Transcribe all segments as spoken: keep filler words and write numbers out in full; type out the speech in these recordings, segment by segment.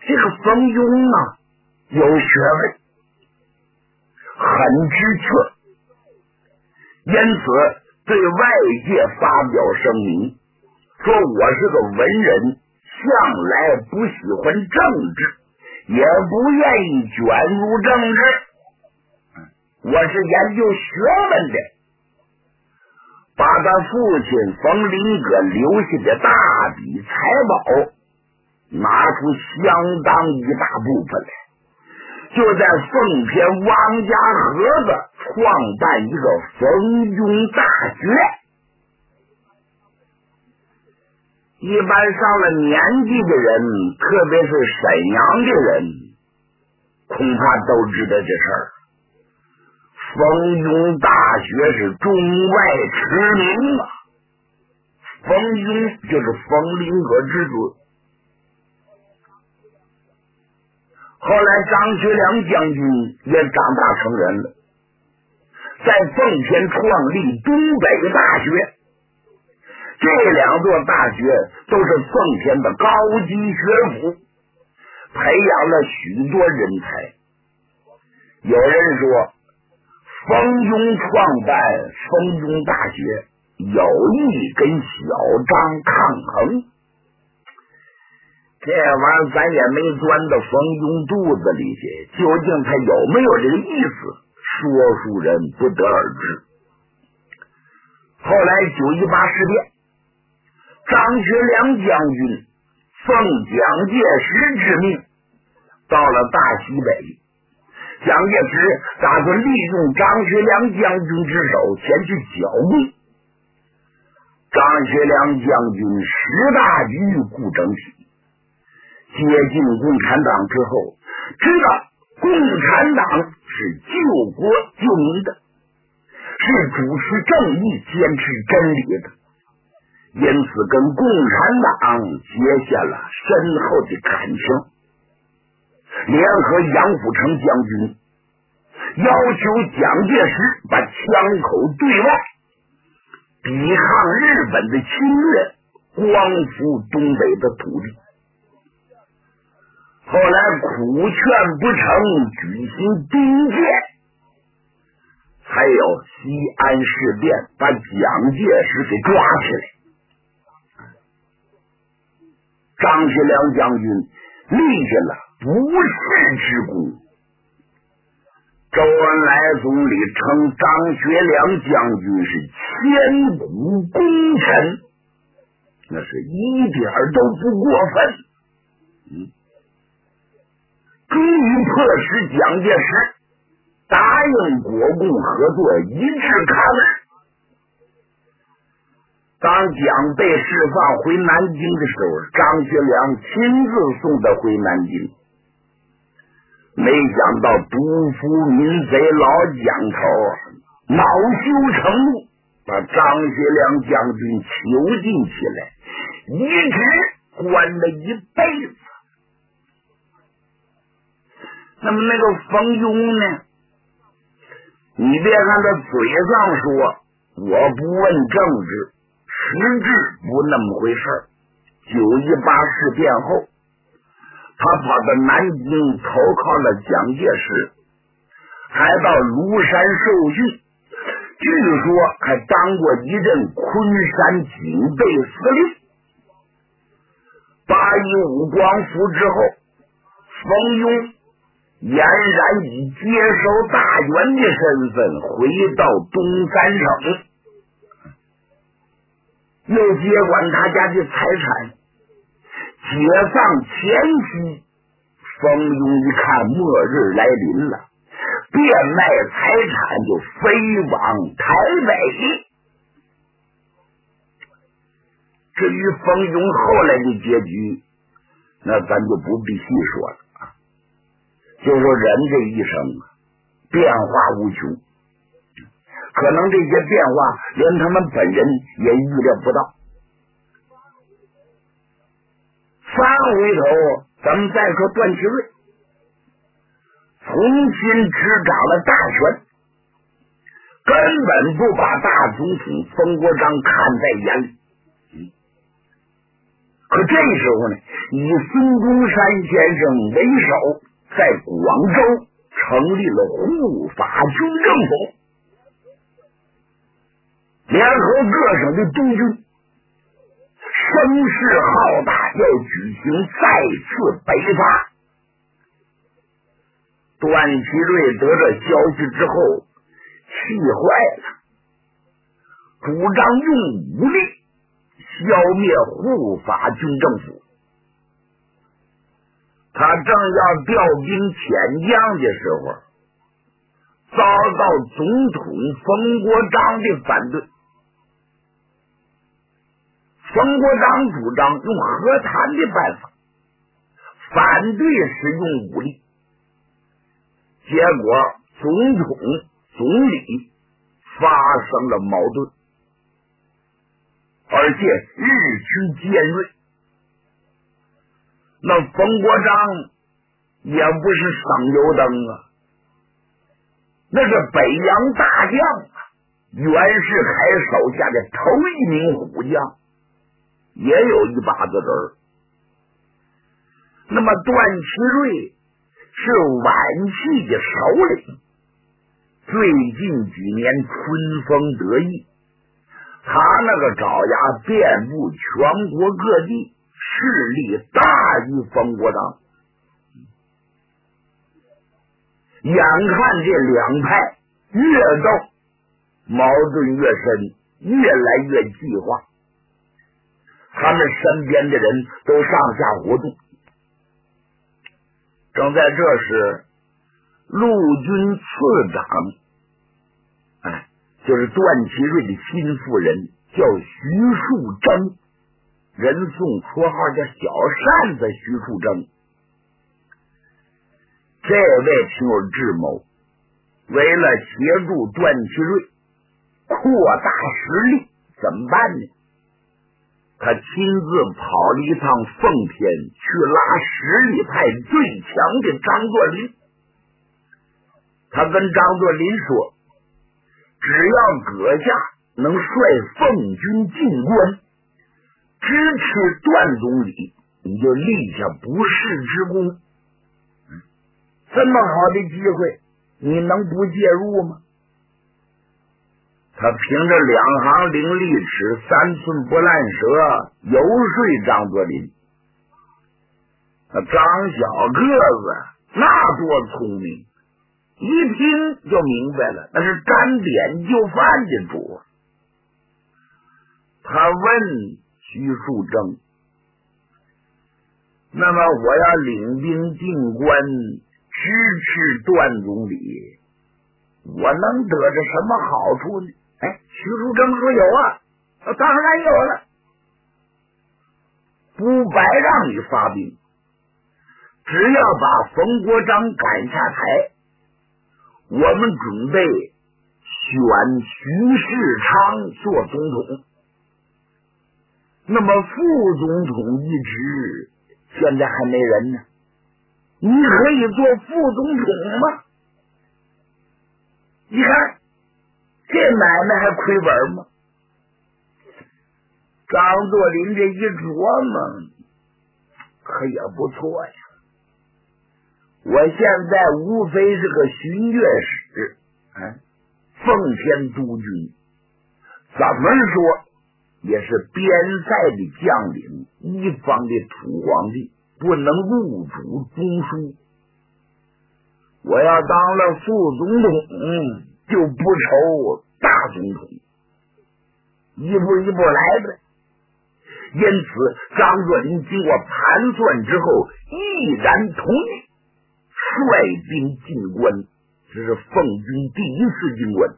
这个冯庸啊，有学问，很知趣，因此对外界发表声明，说我是个文人，向来不喜欢政治，也不愿意卷入政治，我是研究学问的。把他父亲冯林阁留下的大笔财宝拿出相当一大部分来，就在奉天王家河子创办一个冯庸大学。一般上了年纪的人，特别是沈阳的人，恐怕都知道这事儿。冯庸大学是中外驰名啊，冯庸就是冯林阁之子。后来张学良将军也长大成人了，在奉天创立东北大学，这两座大学都是奉天的高级学府，培养了许多人才。有人说冯庸创办冯庸大学有意跟小张抗衡，这玩意儿咱也没钻到冯庸肚子里去，究竟他有没有这个意思，说书人不得而知。后来九一八事变，张学良将军奉蒋介石之命到了大西北，蒋介石打算利用张学良将军之手前去剿共。张学良将军识大局顾整体，接近共产党之后，知道共产党是救国救民的，是主持正义坚持真理的，因此跟共产党结下了深厚的感情，联合杨虎城将军要求蒋介石把枪口对外，抵抗日本的侵略，光复东北的土地。后来苦劝不成，举行兵变，还有西安事变，把蒋介石给抓起来。张学良将军立下了不世之功。周恩来总理称张学良将军是千古功臣，那是一点都不过分。嗯，终于迫使蒋介石答应国共合作，一致抗日。当蒋被释放回南京的时候，张学良亲自送他回南京。没想到督抚民贼老蒋头恼羞成怒，把张学良将军囚禁起来，一直关了一辈子。那么那个冯庸呢？你别看他嘴上说我不问政治，实质不那么回事。九一八事变后，他跑到南京投靠了蒋介石，还到庐山受训，据说还当过一任昆山警备司令。八一五光复之后，冯庸俨然以接收大员的身份回到东三省，又接管他家的财产。解放前夕，冯庸一看末日来临了，变卖财产就飞往台北。至于冯庸后来的结局，那咱就不必细说了啊。就说人这一生变化无穷，可能这些变化连他们本人也预料不到。翻回头咱们再说段祺瑞，重新执掌了大权，根本不把大总统冯国璋看在眼里。可可这时候呢，以孙中山先生为首，在广州成立了护法军政府，联合各省的督军，声势浩大，要举行再次北伐。段祺瑞得这消息之后气坏了，主张用武力消灭护法军政府。他正要调兵遣将的时候，遭到总统冯国璋的反对。冯国璋主张用和谈的办法，反对使用武力，结果总统总理发生了矛盾，而且日趋尖锐。那冯国璋也不是省油灯啊，那是北洋大将啊，袁世凯手下的头一名虎将，也有一把子人。那么段祺瑞是皖系的首领，最近几年春风得意，他那个爪牙遍布全国各地，势力大于冯国璋。眼看这两派越斗，矛盾越深，越来越激化，他们身边的人都上下活动。正在这时，陆军次长，哎，就是段祺瑞的心腹人，叫徐树铮，人送绰号叫小扇子徐树铮。这位挺有智谋，为了协助段祺瑞扩大实力，怎么办呢？他亲自跑了一趟奉天，去拉实力派最强的张作霖。他跟张作霖说，只要阁下能率奉军进关，支持段总理，你就立下不世之功。这么好的机会，你能不介入吗？他凭着两行伶俐齿，三寸不烂舌，游说张作霖。那张小个子那多聪明，一听就明白了，那是沾点就饭的主。他问徐树铮，那么我要领兵进关，支持段总理，我能得着什么好处呢？哎，徐树铮说有啊，当然有了，不白让你发兵，只要把冯国璋赶下台，我们准备选徐世昌做总统。那么副总统一职现在还没人呢，你可以做副总统吗？你看这买卖还亏本吗？张作霖这一琢磨，可也不错呀。我现在无非是个巡阅使，哎，奉天督军，怎么说也是边塞的将领，一方的土皇帝，不能入主中枢。我要当了副总统，就不愁大总统，一步一步来呗。因此张作霖经过盘算之后，毅然同意率兵进关，这是奉军第一次进关。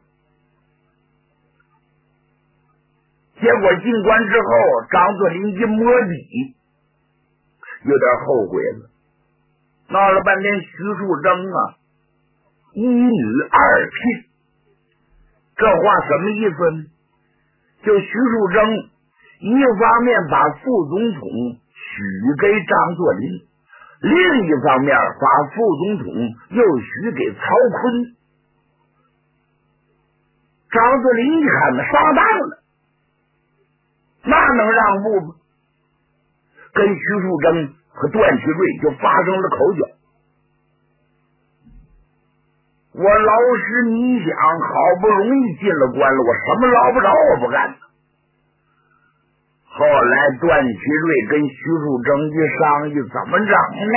结果进关之后，张作霖一摸底，有点后悔了。闹了半天，徐树铮啊，一女二聘，这话什么意思呢？就徐树铮一方面把副总统许给张作霖，另一方面把副总统又许给曹锟。张作霖一看呢，上当了，那能让步吗？ 跟徐树铮和段祺瑞就发生了口角。我老师，你想，好不容易进了关了，我什么捞不着我不干。后来段祺瑞跟徐树铮一商议，怎么整呢？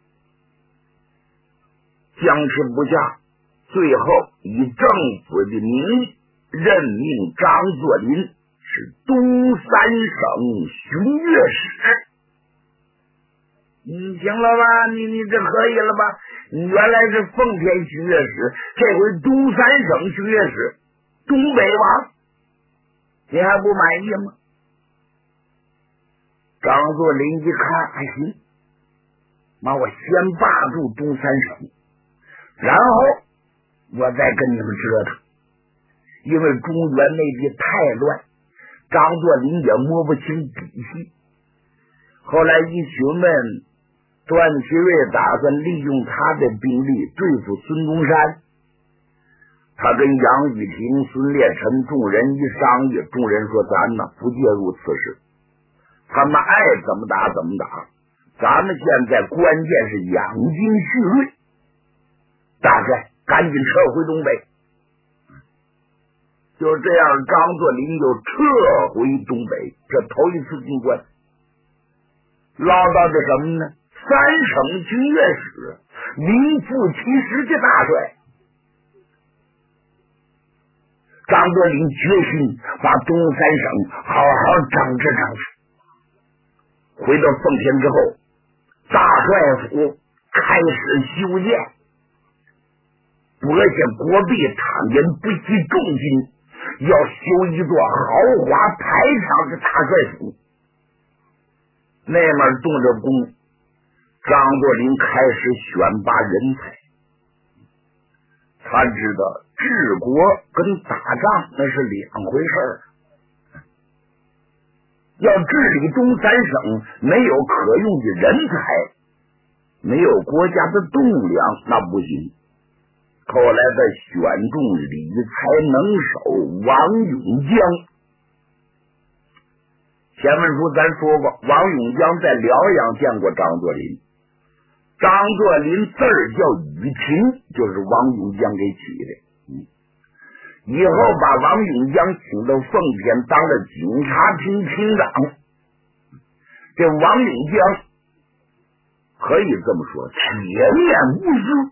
僵持不下，最后以政府的名义任命张作霖是东三省巡阅使。你行了吧？你你这可以了吧？你原来是奉天巡阅使，这回东三省巡阅使，东北王，你还不满意吗？张作霖一看，还行，那我先霸住东三省，然后我再跟你们折腾。因为中原内地太乱，张作霖也摸不清底细。后来一询问，段祺瑞打算利用他的兵力对付孙中山。他跟杨宇霆、孙烈臣众人一商议，众人说咱呢不介入此事，他们爱怎么打怎么打，咱们现在关键是养精蓄锐。大帅赶紧撤回东北。就这样，张作霖就撤回东北，这头一次进关，捞到的什么呢？三省军乐使，名副其实的大帅。张作霖决心把东三省好好整治整治。回到奉天之后，大帅府开始修建，拨下国币，倘人不惜重金，要修一座豪华排场的大帅府。那面动着工，张作霖开始选拔人才。他知道治国跟打仗那是两回事儿，要治理东三省，没有可用的人才，没有国家的栋梁，那不行。后来他选中理财能手王永江。前文书咱说过，王永江在辽阳见过张作霖，张作霖字儿叫雨晴，就是王永江给起的。嗯，以后把王永江请到奉天当了警察厅厅长。这王永江可以这么说，铁面无私，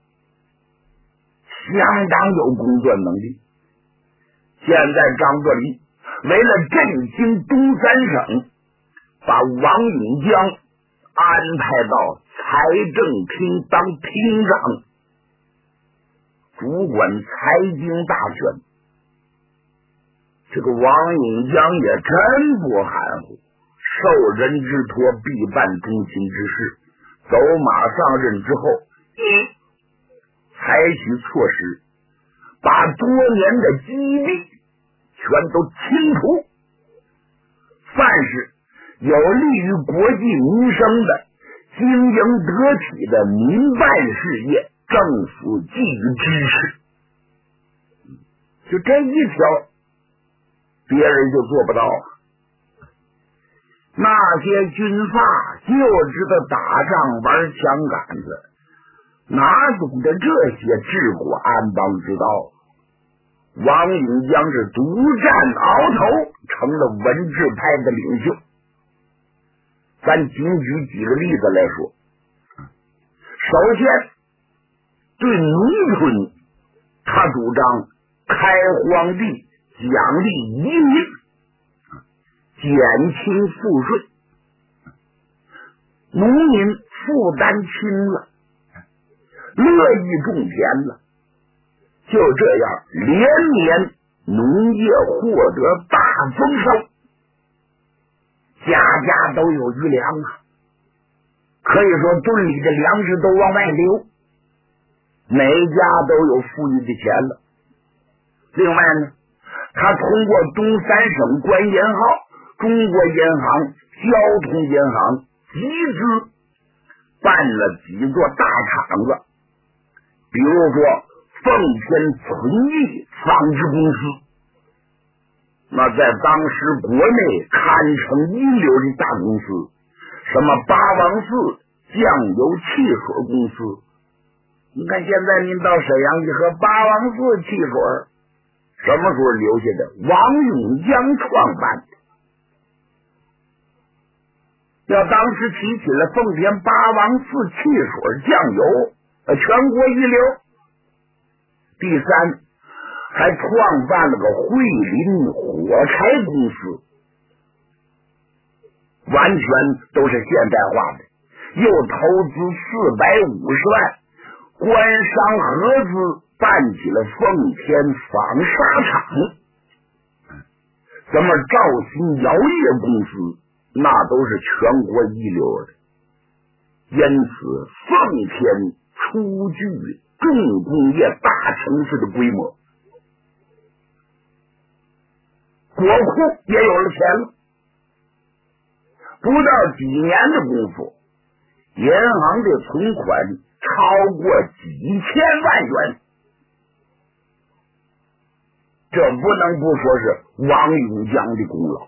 相当有工作能力。现在张作霖为了振兴东三省，把王永江安排到财政厅当厅长，主管财经大权。这个王永江也真不含糊，受人之托，必办忠心之事。走马上任之后，一采取措施，把多年的积弊全都清除，凡是有利于国计民生的经营得体的民办事业，政府给予支持。就这一条，别人就做不到了。那些军阀就知道打仗玩枪杆子，哪懂得这些治国安邦之道？王永江是独占鳌头，成了文治派的领袖。咱仅举几个例子来说。首先，对农村，他主张开荒地，奖励移民，减轻赋税，农民负担轻了，乐意种田了。就这样，连年农业获得大丰收，家家都有余粮啊，可以说村里的粮食都往外流，每家都有富裕的钱了。另外呢，他通过东三省官银号、中国银行、交通银行集资办了几座大厂子，比如说奉天存益纺织公司，那在当时国内堪称一流的大公司， 什么八王寺酱油汽水公司。你看现在您到沈阳一喝八王寺汽水，什么时候留下的？王永江创办的。要当时提起了奉天八王寺汽水酱油，呃，全国一流。第三，还创办了个惠林火柴公司，完全都是现代化的，又投资四百五十万，官商合资办起了奉天纺纱厂。咱们兆新窑业公司那都是全国一流的，因此奉天初具重工业大城市的规模，国库也有了钱了。不到几年的功夫，银行的存款超过几千万元，这不能不说是王永江的功劳。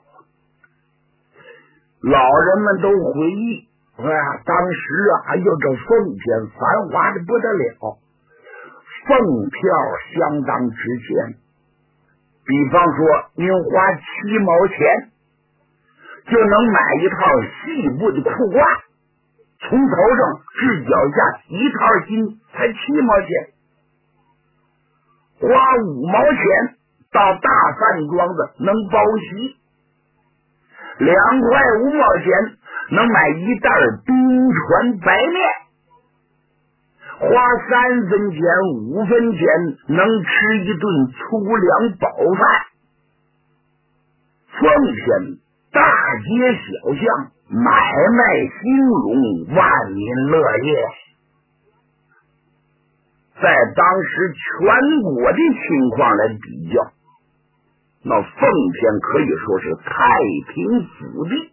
老人们都回忆，哎呀，当时啊，哎呦，这奉天繁华的不得了，凤票相当值钱。比方说，您花七毛钱就能买一套细布的裤褂，从头上至脚下一套新，才七毛钱。花五毛钱到大饭庄子能包席，两块五毛钱能买一袋冰川白面，花三分钱五分钱能吃一顿粗粮饱饭。奉天大街小巷买卖兴隆，万民乐业。在当时全国的情况来比较，那奉天可以说是太平福地。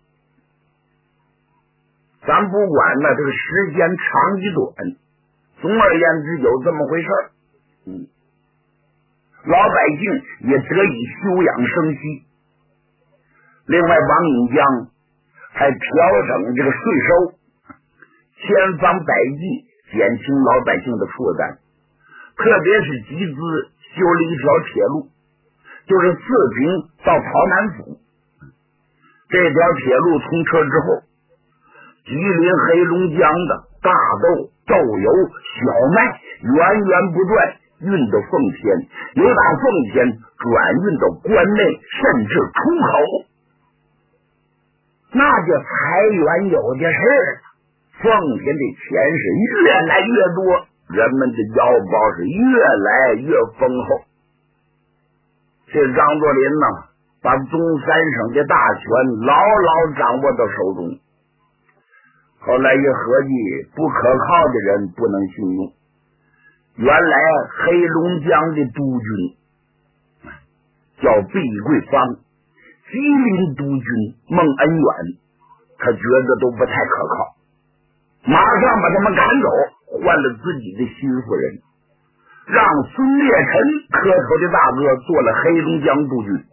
咱不管呢这个时间长与短，总而言之有这么回事儿。嗯，老百姓也得以休养生息。另外，王永江还调整这个税收，千方百计减轻老百姓的负担，特别是集资修了一条铁路，就是四平到陶南府。这条铁路通车之后，吉林黑龙江的大豆、豆油、小麦源源不断运到奉天，又把奉天转运到关内，甚至出口，那就财源有的是了。奉天的钱是越来越多，人们的腰包是越来越丰厚。这张作霖呢，把东三省的大权牢牢掌握到手中。后来一合计，不可靠的人不能信用。原来黑龙江的督军叫毕桂芳，吉林督军孟恩远，他觉得都不太可靠，马上把他们赶走，换了自己的心腹人，让孙烈臣磕头的大哥做了黑龙江督军，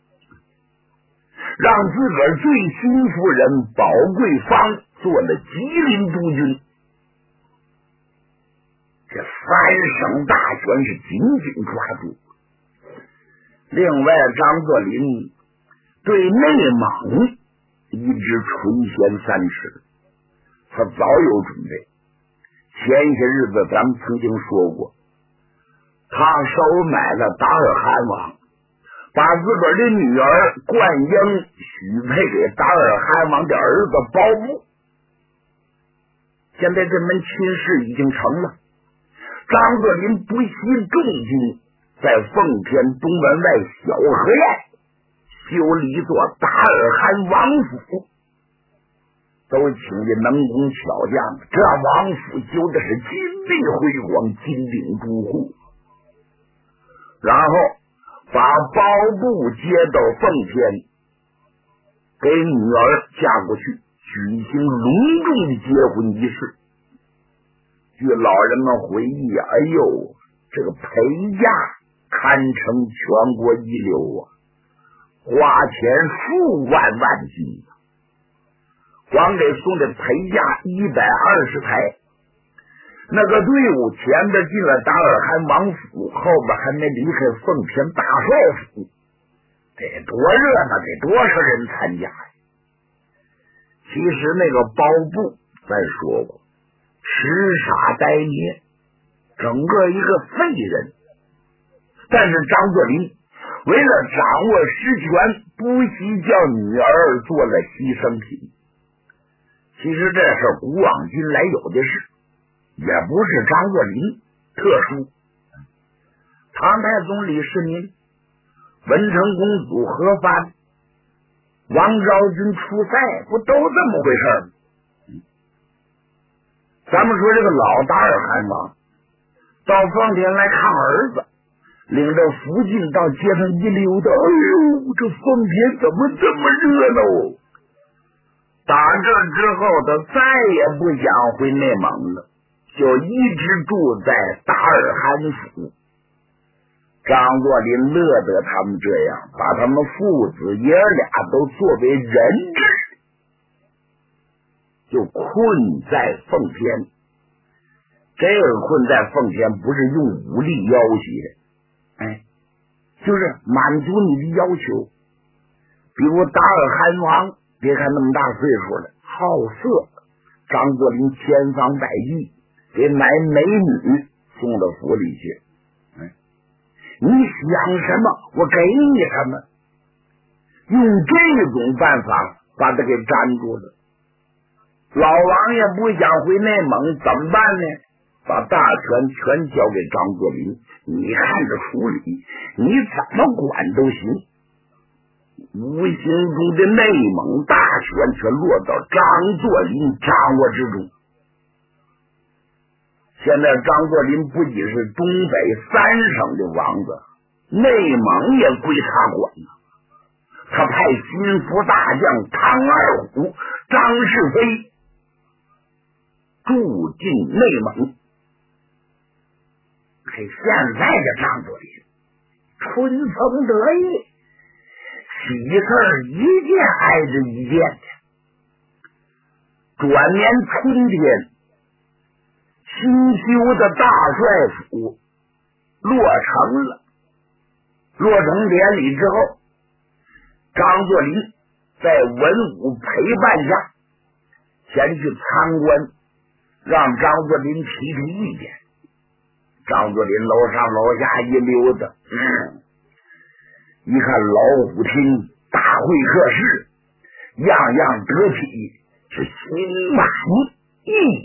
让自个儿最心腹人宝桂芳做了吉林督军。这三省大权是紧紧抓住。另外，张作霖对内蒙一直垂涎三尺，他早有准备。前些日子咱们曾经说过，他收买了达尔罕王，把自个儿的女儿冠英许配给达尔罕王的儿子保姆。现在这门亲事已经成了。张作霖不惜重金，在奉天东门外小河沿修了一座达尔罕王府，都请的能工巧匠，这王府修的是金碧辉煌，金顶珠户。然后把包布接到奉天，给女儿嫁过去，举行隆重的结婚仪式。据老人们回忆，哎呦，这个陪嫁堪称全国一流啊，花钱数万万金。 光给送的陪驾一百二十台。那个队伍前边进了达尔罕王府，后边还没离开奉天大帅府，得多热闹，得多少人参加呀！其实那个包布咱说过，痴傻呆捏，整个一个废人。但是张作霖为了掌握实权，不惜叫女儿做了牺牲品。其实这事古往今来有的是，也不是张作霖特殊。唐太宗李世民、文成公主何藩、王昭君出塞，不都这么回事吗？咱们说这个老达尔罕王到奉天来看儿子，领着福晋到街上一溜达，哎呦，这奉天怎么这么热闹？打这之后，他再也不想回内蒙了，就一直住在达尔罕府。张作霖乐得他们这样，把他们父子爷俩都作为人质，就困在奉天。这个困在奉天不是用武力要挟，哎，就是满足你的要求。比如达尔罕王，别看那么大岁数了，好色，张作霖千方百计给买美女送到府里去。哎，你想什么，我给你什么，用这种办法把他给粘住了。老王爷不想回内蒙，怎么办呢？把大权全交给张作霖，你看着处理，你怎么管都行。无形中的内蒙大权全落到张作霖掌握之中。现在张作霖不仅是东北三省的王子，内蒙也归他管了。他派心腹大将唐二虎、张世飞住进内蒙。可现在的张作霖春风得意，喜事儿一件挨着一件的。转年春天，新修的大帅府落成了。落成典礼之后，张作霖在文武陪伴下前去参观，让张作霖提提意见。张作霖楼上楼下一溜达，嗯，一看老虎厅、大会客室，样样得体，是心满意